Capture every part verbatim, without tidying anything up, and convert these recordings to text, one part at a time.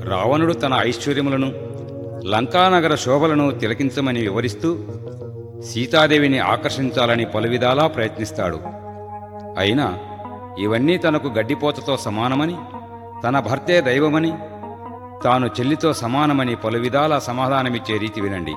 రావణుడు తన ఐశ్వర్యములను లంకానగర శోభలను తిలకించమని వివరిస్తూ సీతాదేవిని ఆకర్షించాలని పలువిధాలా ప్రయత్నిస్తాడు. అయినా ఇవన్నీ తనకు గడ్డిపోతతో సమానమని, తన భర్తే దైవమని, తాను చెల్లితో సమానమని పలువిధాలా సమాధానమిచ్చే రీతి వినండి.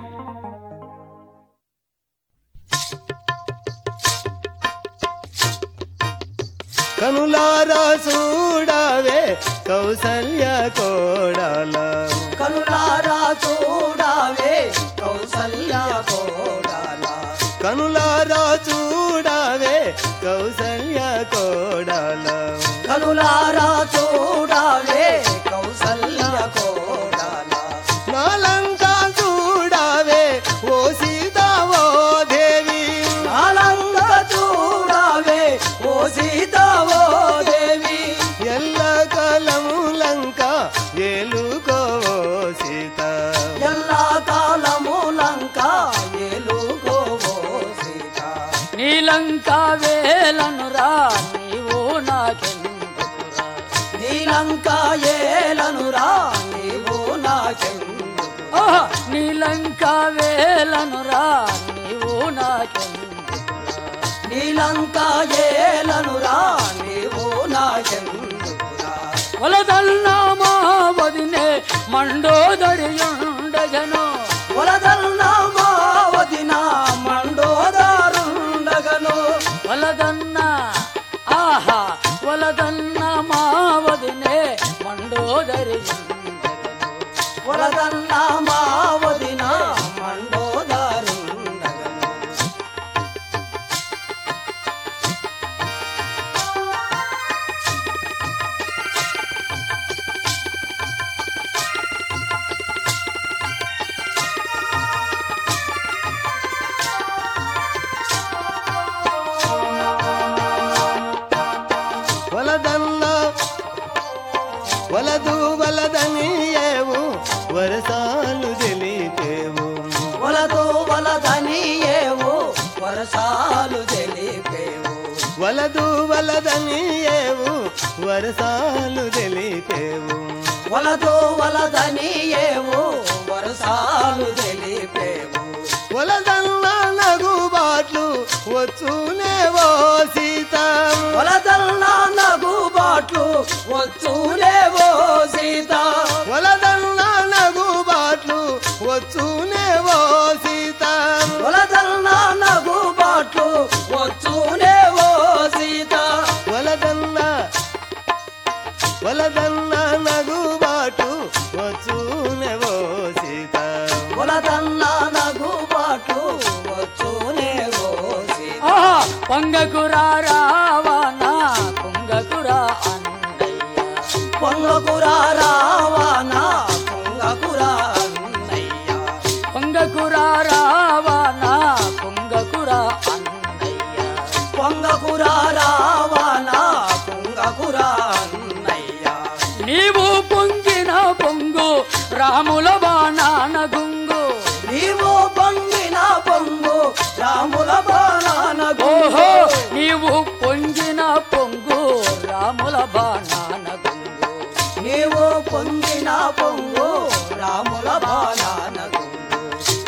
కనులారా చూడవే కౌసల్య కోడల, కనులారా చూడవే కౌసల్య కోడల, కనులారా చూడవే కౌసల్య కోడల, కనులారా చూడవే కౌసల్య కోడల, నాలంకా చూడవే ఓ సీతా ఓ దేవి, నాలంక చూడవే ఓ సీతా ఓ దేవి, ఎల్ల కాలము లంక ఏలుకో ఓ సీత, ఎల్లా కాలము లంక ఏలుకోవో సీత, నీలంక వేలనురా నీవు నాకెందుకురా, నీలంక ఏలనురా నీవు నాకెందుకురా, ఆహా! నీలంక వేలనురా నీవు నాకెందుకురా, నీలంక ఏలనురా నీవు నాకెందుకురా, వలదల్నామా వదినే మండోదరియుండగను, వలదల్నా మావదిన మండోదారుండగను, వలదన్న ఆహా వలదన్న మావదినే మండోదరియుండగను, వలదల్నా మావదిన మండోదారుండగను, వలదన్న వలదు వలదనియేవు వరసాలు తెలిపేవు, వలదు వలదనియేవు వరసాలు తెలిపేవు, వలదు వలదనియేవు వరసాలు తెలిపేవు, వలదు వలదనియేవు వరసాలు తెలిపేవు, వలదన్న నగుబాట్లు వచ్చునేవో సీత, వలదల్నా నగుబాట్లు వచ్చునేవో సీత, వలదన్న నగుబాట్లు వచ్చునేవో సీత, వలదల్నా నగుబాట్లు వచ్చునేవో సీత, వలదన్న వలదన్న నగుబాటు వచ్చునేవో సీత, వలదల్నా నగుబాట్లు వచ్చునేవో సీత, ఆహా పొంగకురా రావణ పొంగకురా అన్నయ్య, పొంగకురా రావణ పొంగకురా అన్నయ్య, పొంగకురా రావణ పొంగకురా అన్నయ్య, పొంగకురా రావణ పొంగకురా అన్నయ్య, నీవు పొంగిన పొంగు రాముల బాణాన గుంగు, నీవు పొంగిన పొంగు రాముల బాణాన ఓహో గుంగు, నీవు పొంగిన పొంగు రాముల బాణాన గుంగు, నీవు పొంగిన పొంగు రాముల బాణాన గుంగు,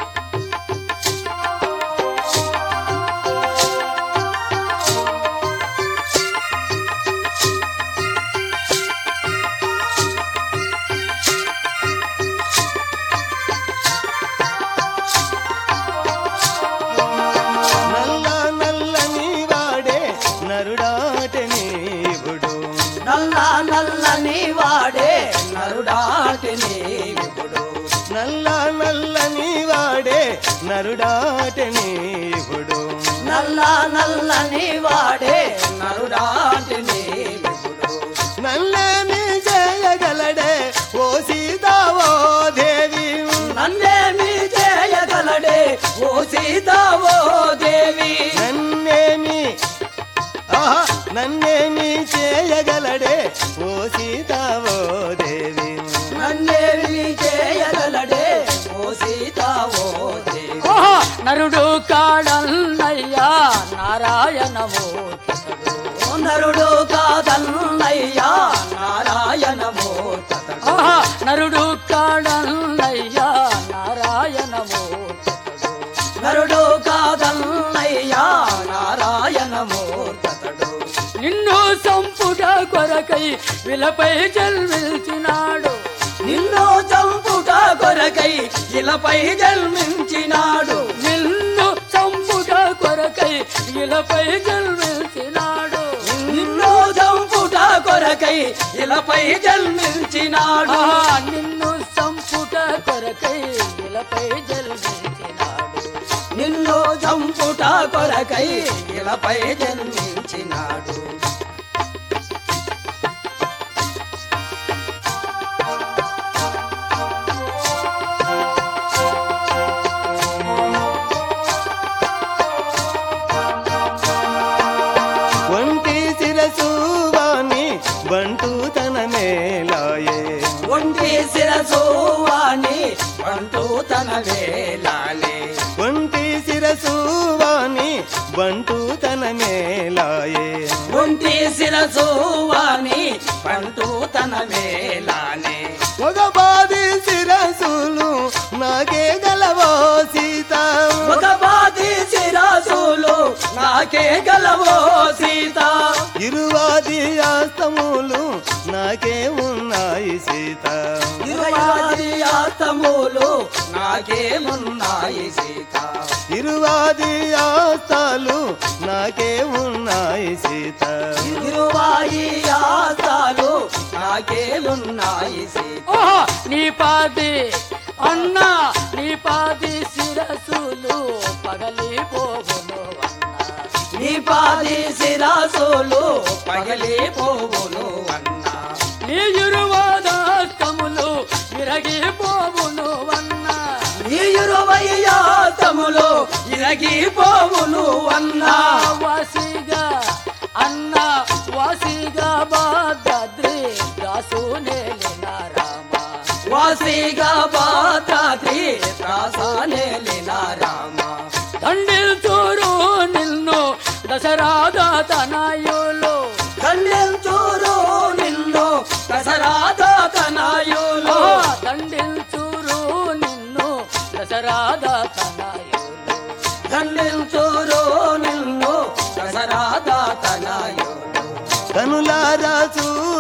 నల్ల నల్లని వాడే నరుడాట నీవుడు, నల్ల నల్లని వాడే నరుడాటి నీవుడు, నల్ల నల్లని వాడే నరుడాట నీవుడు, నల్ల నల్లని వాడే నరుడాటి నీవుడు, నల్లేమి చేయగలడే ఓ సీతా ఓ దేవి, నన్నేమి చేయగలడే ఓ సీత ఓ దేవి, నన్నేమి ఆహా నన్నేమి చేయగలడే ఓ సీతా ఓ దేవి, నన్నేమి చేయగలడే ఓ సీత ఓ దేవి, ఓహో నరుడు కాడన్నయ్యా నారాయణమూర్తితడు, నరుడు కాదన్నయ్యా నారాయణమూర్తడు, ఆహా నరుడు కొరకై విలపై జన్మించినాడు. నిన్ను చంపుట కొరకై ఇలపై జన్మించినాడు. నిన్ను చంపుట కొరకై ఇలపై జన్మించినాడు. నిన్ను చంపుట కొరకై ఇలపై జన్మించినాడు. ఆ, నిన్ను చంపుట కొరకై ఇలపై జన్మించినాడు. నిన్ను చంపుట కొరకై ఇలపై జన్మించినాడు. ఒంటి శిరసు వాణి బంటు తన మేలాయే. ఒంటి శిరసు వాణి బంటు తన వేలాలే. ఒంటి శిరసు వాణి బంటు తన మేలాయే. ఒంటి శిరసు వాణి బంటు తన వేలాలే. ఒక పాది శిరసులు నాకే గలవో సీత. ఒక పాది శిరసులు నాకే గలవో సీత. ఇరువాది ఆస్తములు నాకే ఉన్నాయి సీత. ఇరువాది ఆస్తములు నాకే ఉన్నాయి సీత. ఇరువాది ఆస్తాలు నాకే ఉన్నాయి సీత. ఇరువాయి ఆస్తాలు నాకే ఉన్నాయి సీత. ఓహో, నీ పాది అన్నా నీ పాది శిరసులు పగలిపోవును అన్నా. నీ పాది శిరసులు పగిలిపోవును అన్నా. నీ ఇరువాదాస్తములు విరగిపోవును అన్నా. ఈ ఇరువై ఆస్తములు ఇరగిపోవును అన్నా. వాసిగా అన్న వాసిగా బాద్రి దాసునేలిన రామ. వాసిగా బాద్రి దాసునేలిన రామ. దండిల్చూరు నిన్ను దశరాధ తనయులు. దండెంచూరు నిన్ను దశరాధ తనయులు. దండిల్చూరు నిన్ను దశరాధ తనయులు. దండెంచూరు నిన్ను దశరాధ తనయులు. కనులారా చూ